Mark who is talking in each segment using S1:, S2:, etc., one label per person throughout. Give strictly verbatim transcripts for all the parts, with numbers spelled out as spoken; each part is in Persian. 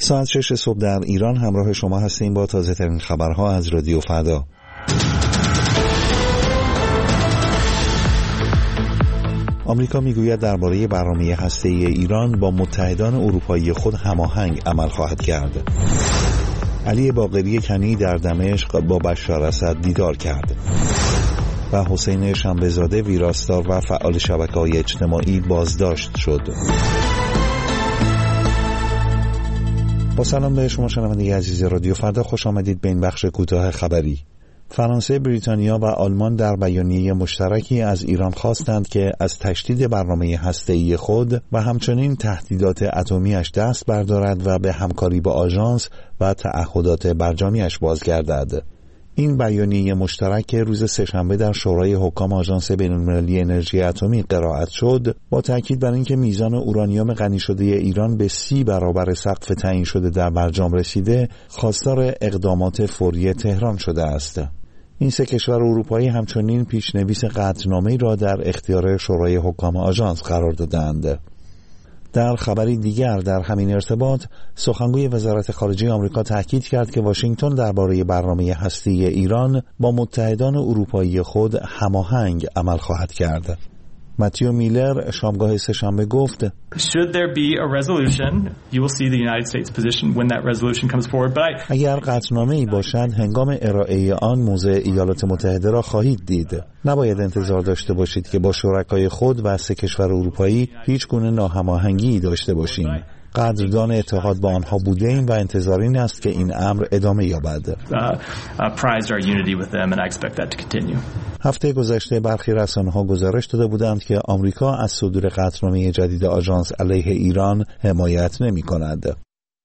S1: ساعت شش صبح در ایران همراه شما هستیم با تازه ترین خبرها از رادیو فردا. آمریکا میگوید درباره برنامه هسته‌ای ایران با متحدان اروپایی خود هماهنگ عمل خواهد کرد. علی باقری کنی در دمشق با بشار اسد دیدار کرد و حسین شنبه‌زاده ویراستار و فعال شبکه‌های اجتماعی بازداشت شد. با سلام به شما شنونده عزیز رادیو فردا، خوش آمدید به این بخش کوتاه خبری. فرانسه، بریتانیا و آلمان در بیانیه مشترکی از ایران خواستند که از تشدید برنامه هسته‌ای خود و همچنین تهدیدات اتمی‌اش دست بردارد و به همکاری با آژانس و تعهدات برجامی‌اش بازگردد. این بیانیه مشترک که روز سه‌شنبه در شورای حکام آژانس بین‌المللی انرژی اتمی قرائت شد، با تاکید بر اینکه میزان اورانیوم غنی شده ایران به سی برابر سقف تعیین شده در برجام رسیده، خواستار اقدامات فوری تهران شده است. این سه کشور اروپایی همچنین پیشنویس قطعنامه‌ای را در اختیار شورای حکام آژانس قرار دادند. در خبری دیگر در همین ارتباط، سخنگوی وزارت خارجه آمریکا تاکید کرد که واشنگتن درباره برنامه هسته‌ای ایران با متحدان اروپایی خود هماهنگ عمل خواهد کرد. متیو میلر شامگاه سه‌شنبه گفت:
S2: Should there be a resolution, you will see the United States position when that resolution comes forward. But I...
S1: اگر قطعنامه‌ای باشد، هنگام ارائه آن موضع ایالات متحده را خواهید دید. نباید انتظار داشته باشید که با شرکای خود و سه کشور اروپایی هیچ گونه ناهماهنگی داشته باشیم. قدردان اتحاد با آنها بوده ایم و انتظار این است که این امر ادامه یابد. هفته گذشته برخی رسانه‌ها گزارش داده بودند که آمریکا از صدور قطعنامه جدید آژانس علیه ایران حمایت نمی‌کند.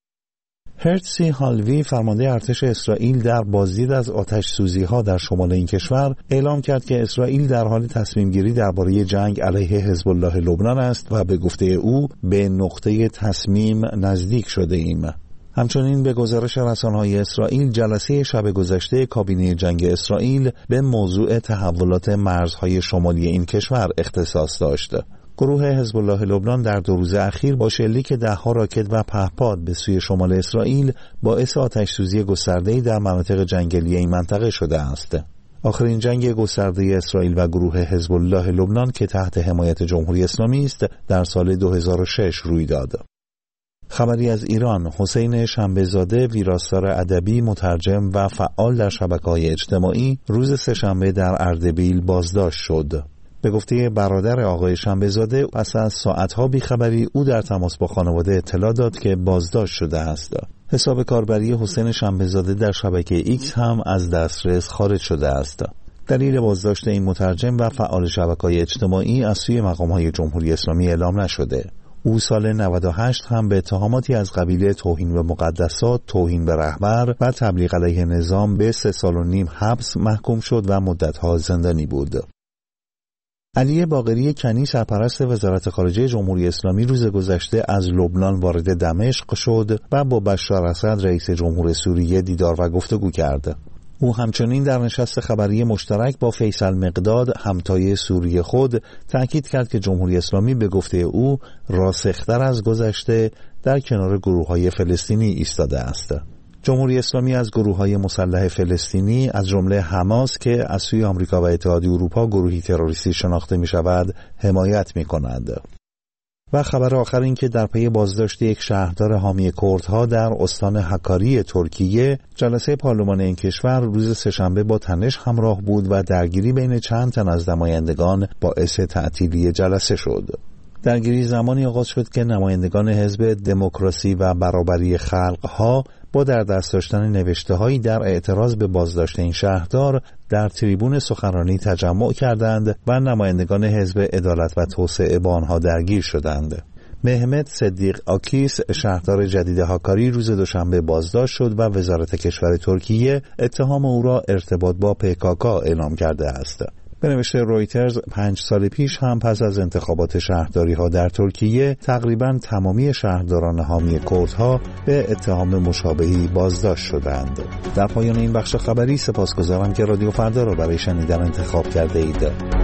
S1: هرتزی هالوی فرمانده ارتش اسرائیل در بازدید از آتش سوزی‌ها در شمال این کشور اعلام کرد که اسرائیل در حال تصمیم گیری درباره جنگ علیه حزب الله لبنان است و به گفته او به نقطه تصمیم نزدیک شده ایم. همچنین به گزارش رسانه‌های اسرائیل، جلسه شب گذشته کابینه جنگ اسرائیل به موضوع تحولات مرزهای شمالی این کشور اختصاص داشت. گروه حزب الله لبنان در دو روز اخیر با شلیک ده‌ها راکت و پهپاد به سوی شمال اسرائیل باعث آتش‌سوزی گسترده‌ای در مناطق جنگلی این منطقه شده است. آخرین جنگ گسترده اسرائیل و گروه حزب الله لبنان که تحت حمایت جمهوری اسلامی است در سال دو هزار و شش روی داد. خبری از ایران: حسین شنبه‌زاده ویراستار ادبی، مترجم و فعال در شبکه‌های اجتماعی روز سه‌شنبه در اردبیل بازداشت شد. به گفته برادر آقای شنبه‌زاده، پس از ساعتها بیخبری او در تماس با خانواده اطلاع داد که بازداشت شده است. حساب کاربری حسین شنبه‌زاده در شبکه ایکس هم از دسترس خارج شده است. دلیل بازداشت این مترجم و فعال شبکه‌های اجتماعی از سوی مقام‌های جمهوری اسلامی اعلام نشده. او سال نود و هشت هم به اتهاماتی از قبیل توهین به مقدسات، توهین به رهبر و تبلیغ علیه نظام به سه سال و نیم حبس محکوم شد و مدت‌ها زندانی بود. علی باقری کنی سرپرست وزارت خارجه جمهوری اسلامی روز گذشته از لبنان وارد دمشق شد و با بشار اسد رئیس جمهور سوریه دیدار و گفتگو کرد. او همچنین در نشست خبری مشترک با فیصل مقداد همتای سوریه خود تأکید کرد که جمهوری اسلامی به گفته او راسختر از گذشته در کنار گروه‌های فلسطینی ایستاده است. جمهوری اسلامی از گروه‌های مسلح فلسطینی از جمله حماس که از سوی آمریکا و اتحادیه اروپا گروهی تروریستی شناخته می‌شود حمایت می‌کند. و خبر آخر این که در پی بازداشت یک شهردار حامی کردها در استان هکاری ترکیه، جلسه پارلمان این کشور روز سه‌شنبه با تنش همراه بود و درگیری بین چند تن از نمایندگان باعث تعطیلی جلسه شد. درگیری زمانی آغاز شد که نمایندگان حزب دموکراسی و برابری خلق‌ها با در دست داشتن نوشته‌هایی در اعتراض به بازداشت این شهردار در تریبون سخنرانی تجمع کردند و نمایندگان حزب عدالت و توسعه با آنها درگیر شدند. مهمت صدیق آکیس شهردار جدید هاکاری روز دوشنبه بازداشت شد و وزارت کشور ترکیه اتهام او را ارتباط با پیکاکا اعلام کرده است. به نوشته رویترز، پنج سال پیش هم پس از انتخابات شهرداری ها در ترکیه تقریباً تمامی شهرداران حامی کردها به اتهام مشابهی بازداشت شدند. در پایان این بخش خبری سپاسگزارم که رادیو فردا را برای شنیدن انتخاب کرده اید.